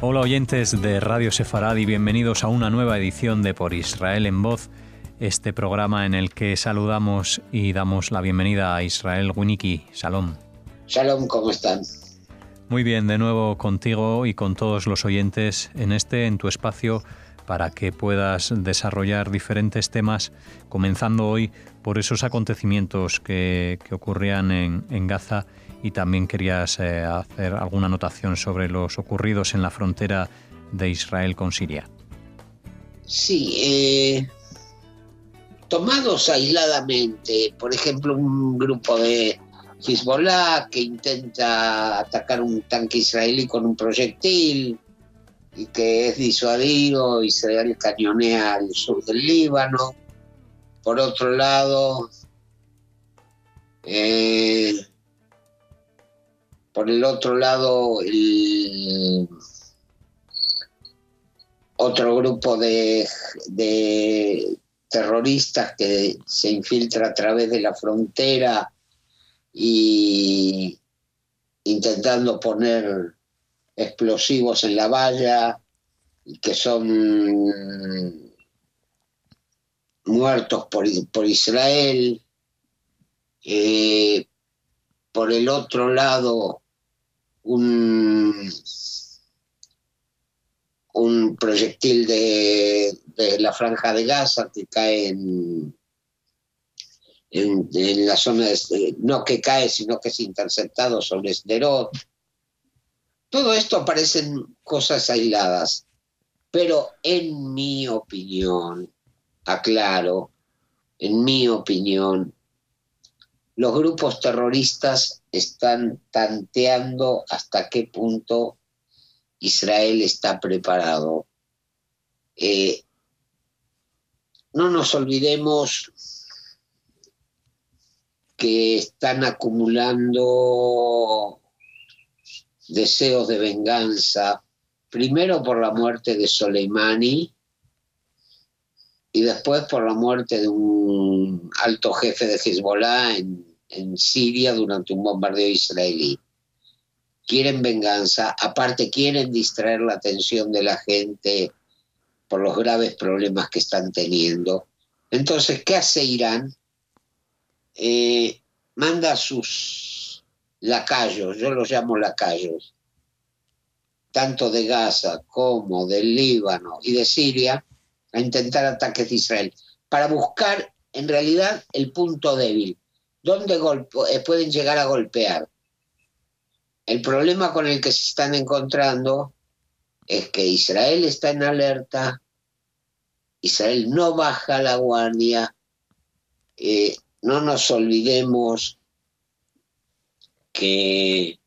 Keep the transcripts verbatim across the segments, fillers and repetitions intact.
Hola oyentes de Radio Sefarad y bienvenidos a una nueva edición de Por Israel en Voz, este programa en el que saludamos y damos la bienvenida a Israel Winnicki. Shalom. Shalom, ¿cómo están? Muy bien, de nuevo contigo y con todos los oyentes en este, en tu espacio, para que puedas desarrollar diferentes temas, comenzando hoy por esos acontecimientos que, que ocurrían en, en Gaza, y también querías eh, hacer alguna anotación sobre los ocurridos en la frontera de Israel con Siria. Sí, eh, tomados aisladamente, por ejemplo, un grupo de Hezbollah que intenta atacar un tanque israelí con un proyectil y que es disuadido, Israel cañonea al sur del Líbano. Por otro lado, eh, por el otro lado, el otro grupo de, de terroristas que se infiltra a través de la frontera y intentando poner explosivos en la valla y que son muertos por, por Israel. Eh, por el otro lado, un, un proyectil de, de la Franja de Gaza que cae en, en, en la zona, de, no que cae, sino que es interceptado sobre Sderot. Todo esto parecen cosas aisladas, pero en mi opinión, aclaro, en mi opinión, los grupos terroristas están tanteando hasta qué punto Israel está preparado. Eh, no nos olvidemos que están acumulando deseos de venganza, primero por la muerte de Soleimani y después por la muerte de un alto jefe de Hezbollah en, en Siria durante un bombardeo israelí. Quieren venganza, aparte quieren distraer la atención de la gente por los graves problemas que están teniendo. Entonces, ¿qué hace Irán? Eh, manda a sus lacayos, yo los llamo lacayos, tanto de Gaza como del Líbano y de Siria, a intentar ataques de Israel, para buscar en realidad el punto débil, donde golpe- pueden llegar a golpear. El problema con el que se están encontrando es que Israel está en alerta, Israel no baja la guardia, eh, no nos olvidemos que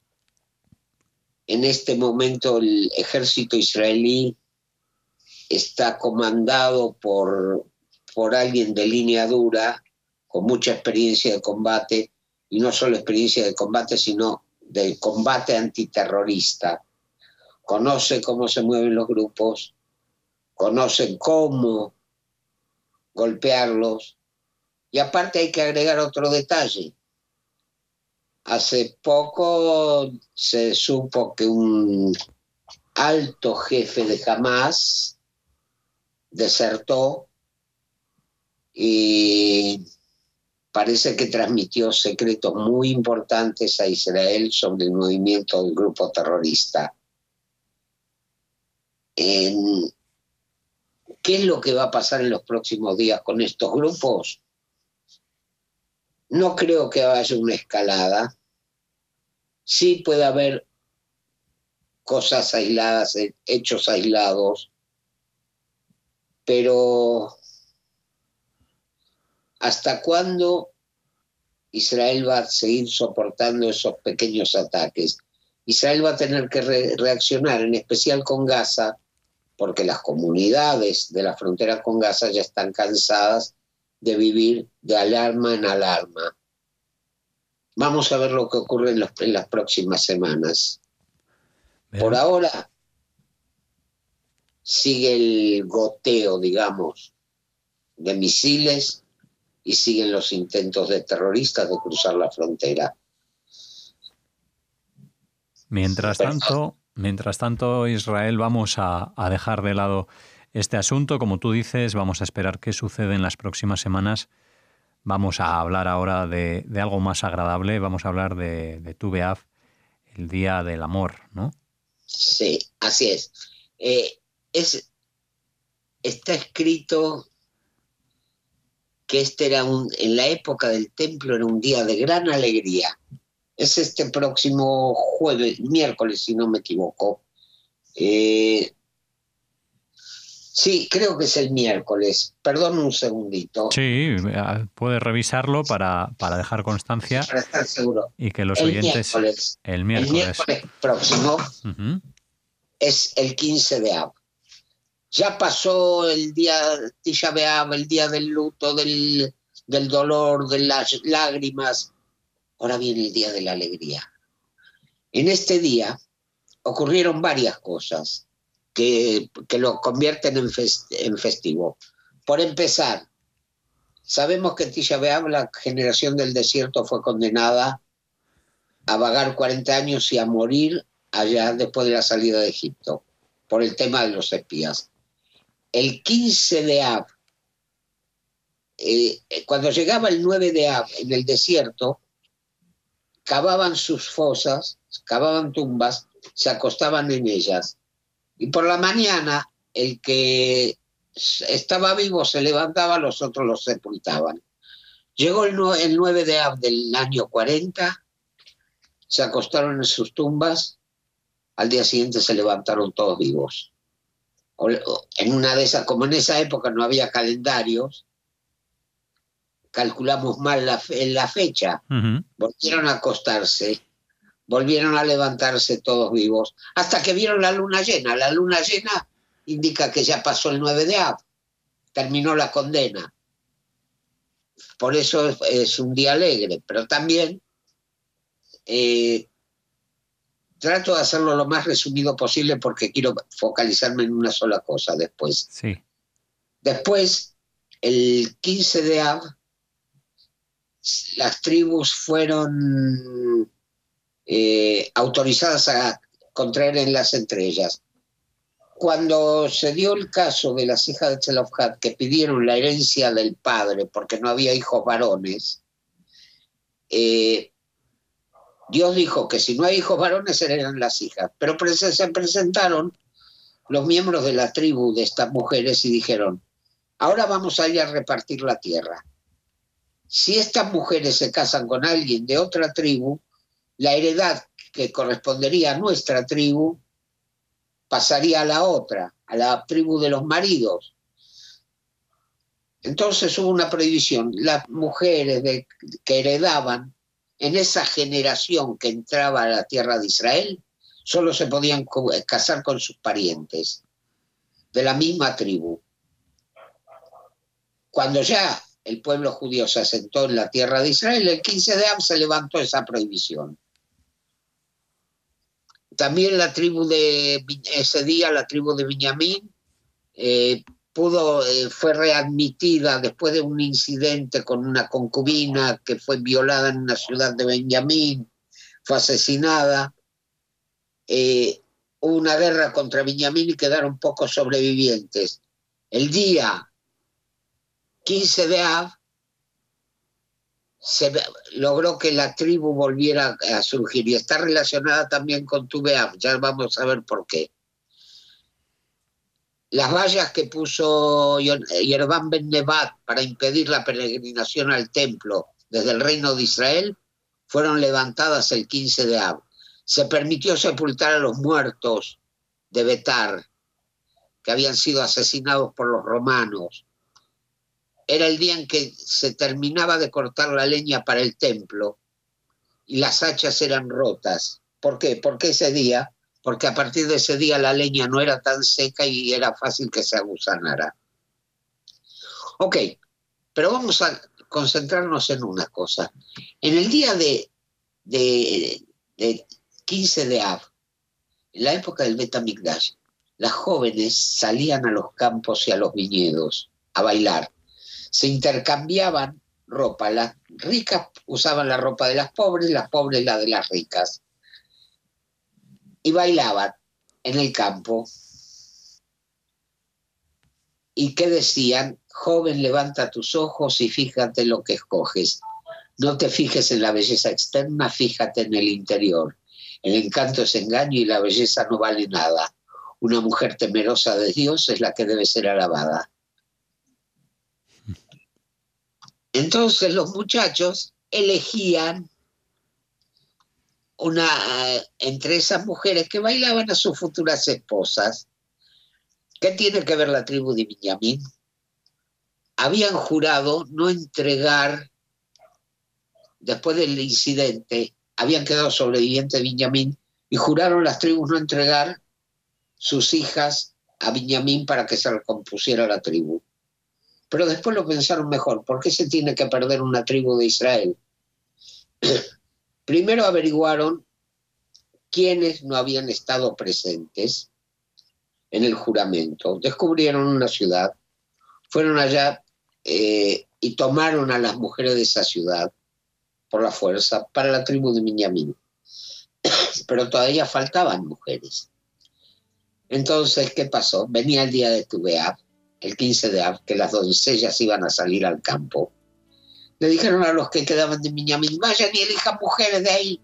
en este momento el ejército israelí está comandado por, por alguien de línea dura, con mucha experiencia de combate, y no solo experiencia de combate, sino de combate antiterrorista. Conoce cómo se mueven los grupos, conoce cómo golpearlos, y aparte hay que agregar otro detalle. Hace poco se supo que un alto jefe de Hamas desertó y parece que transmitió secretos muy importantes a Israel sobre el movimiento del grupo terrorista. En, ¿Qué es lo que va a pasar en los próximos días con estos grupos? No creo que haya una escalada. Sí puede haber cosas aisladas, hechos aislados, pero ¿hasta cuándo Israel va a seguir soportando esos pequeños ataques? Israel va a tener que re- reaccionar, en especial con Gaza, porque las comunidades de la frontera con Gaza ya están cansadas de vivir de alarma en alarma. Vamos a ver lo que ocurre en, los, en las próximas semanas. Pero... Por ahora sigue el goteo, digamos, de misiles y siguen los intentos de terroristas de cruzar la frontera. Mientras Pero, tanto, Mientras tanto, Israel, vamos a, a dejar de lado este asunto. Como tú dices, vamos a esperar qué sucede en las próximas semanas. Vamos a hablar ahora de, de algo más agradable. Vamos a hablar de, de Tu B'Av, el Día del Amor, ¿no? Sí, así es. Eh, es está escrito que este era un, en la época del templo era un día de gran alegría. Es este próximo jueves, miércoles, si no me equivoco. Eh, sí, creo que es el miércoles. Perdón un segundito. Sí, puedes revisarlo para, para dejar constancia. Para estar seguro. Y que los el oyentes... Miércoles, el miércoles. El miércoles próximo uh-huh. es el quince de Av. Ya pasó el día Tisha B'Av, el día del luto, del, del dolor, de las lágrimas. Ahora viene el día de la alegría. En este día ocurrieron varias cosas que, que lo convierten en, fest, en festivo. Por empezar, sabemos que Tisha B'Av, la generación del desierto, fue condenada a vagar cuarenta años y a morir allá después de la salida de Egipto, por el tema de los espías. El quince de Av, eh, cuando llegaba el nueve de Av en el desierto, cavaban sus fosas, cavaban tumbas, se acostaban en ellas. Y por la mañana, el que estaba vivo se levantaba, los otros los sepultaban. Llegó el, el nueve de Av del año cuarenta, se acostaron en sus tumbas, al día siguiente se levantaron todos vivos. O, o, en una de esas, como en esa época no había calendarios, calculamos mal la, fe, la fecha, uh-huh. Volvieron a acostarse, volvieron a levantarse todos vivos, hasta que vieron la luna llena. La luna llena indica que ya pasó el nueve de Av, terminó la condena. Por eso es, es un día alegre, pero también eh, trato de hacerlo lo más resumido posible porque quiero focalizarme en una sola cosa después. Sí. Después, el quince de Av, las tribus fueron eh, autorizadas a contraer enlace entre ellas. Cuando se dio el caso de las hijas de Tzelofhad que pidieron la herencia del padre porque no había hijos varones, eh, Dios dijo que si no hay hijos varones heredan las hijas, pero se presentaron los miembros de la tribu de estas mujeres y dijeron, ahora vamos a ir a repartir la tierra. Si estas mujeres se casan con alguien de otra tribu, la heredad que correspondería a nuestra tribu pasaría a la otra, a la tribu de los maridos. Entonces hubo una prohibición. Las mujeres de, que heredaban en esa generación que entraba a la tierra de Israel, solo se podían casar con sus parientes de la misma tribu. Cuando ya el pueblo judío se asentó en la tierra de Israel, el quince de Av se levantó esa prohibición. También la tribu de ese día, la tribu de Benjamín, eh, pudo, eh, fue readmitida después de un incidente con una concubina que fue violada en una ciudad de Benjamín, fue asesinada. Eh, hubo una guerra contra Benjamín y quedaron pocos sobrevivientes. El día quince de Av se logró que la tribu volviera a surgir y está relacionada también con Tu B'Av, ya vamos a ver por qué. Las vallas que puso Yerovam ben Nebat para impedir la peregrinación al templo desde el reino de Israel fueron levantadas el quince de Av. Se permitió sepultar a los muertos de Betar, que habían sido asesinados por los romanos. Era el día en que se terminaba de cortar la leña para el templo y las hachas eran rotas. ¿Por qué? Porque ese día, porque a partir de ese día la leña no era tan seca y era fácil que se agusanara. Ok, pero vamos a concentrarnos en una cosa. En el día de, de, de quince de Av, en la época del Bet Hamikdash, las jóvenes salían a los campos y a los viñedos a bailar. Se intercambiaban ropa. Las ricas usaban la ropa de las pobres, las pobres la de las ricas. Y bailaban. en el campo. ¿Y qué decían? Joven, levanta tus ojos y fíjate lo que escoges. No te fijes en la belleza externa, fíjate en el interior. El encanto es engaño y la belleza no vale nada. Una mujer temerosa de Dios es la que debe ser alabada. Entonces los muchachos elegían una, entre esas mujeres que bailaban a sus futuras esposas. ¿Qué tiene que ver la tribu de Benjamín? Habían jurado no entregar, después del incidente, habían quedado sobrevivientes de Benjamín y juraron las tribus no entregar sus hijas a Benjamín para que se recompusiera la tribu. Pero después lo pensaron mejor. ¿Por qué se tiene que perder una tribu de Israel? Primero averiguaron quiénes no habían estado presentes en el juramento. Descubrieron una ciudad, fueron allá eh, y tomaron a las mujeres de esa ciudad por la fuerza para la tribu de Benjamín. Pero todavía faltaban mujeres. Entonces, ¿qué pasó? Venía el día de Tu Beab, el quince de Av, que las doncellas iban a salir al campo. Le dijeron a los que quedaban de Benjamín, vayan y elijan mujeres de ahí.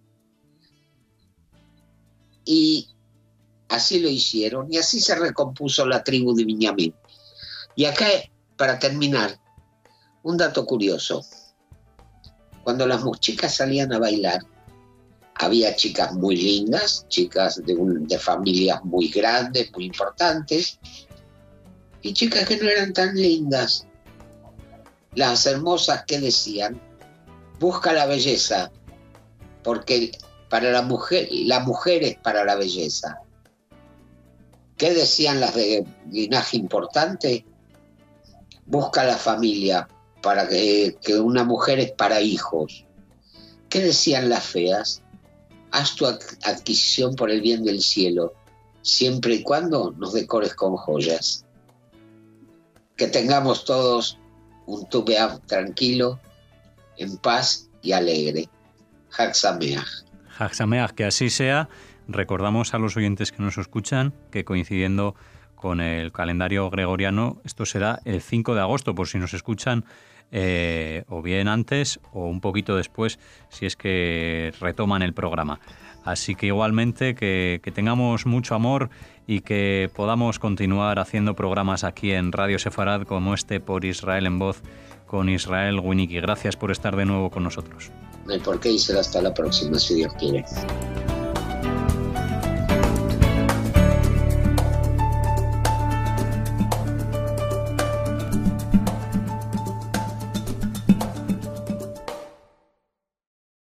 Y así lo hicieron, y así se recompuso la tribu de Benjamín. Y acá, para terminar, un dato curioso. Cuando las chicas salían a bailar, había chicas muy lindas, chicas de, un, de familias muy grandes, muy importantes, y chicas que no eran tan lindas. Las hermosas que decían, busca la belleza, porque para la mujer, la mujer es para la belleza. ¿Qué decían las de linaje importante? Busca la familia, para que, que una mujer es para hijos. ¿Qué decían las feas? Haz tu adquisición por el bien del cielo, siempre y cuando nos decores con joyas. Que tengamos todos un Tu Beab tranquilo, en paz y alegre. Hag Sameach. Hag Sameach, que así sea. Recordamos a los oyentes que nos escuchan que coincidiendo con el calendario gregoriano, esto será el cinco de agosto, por si nos escuchan eh, o bien antes o un poquito después, si es que retoman el programa. Así que igualmente que, que tengamos mucho amor y que podamos continuar haciendo programas aquí en Radio Sefarad como este Por Israel en Voz con Israel Winicky. Gracias por estar de nuevo con nosotros. No hay por qué, y será hasta la próxima, si Dios quiere.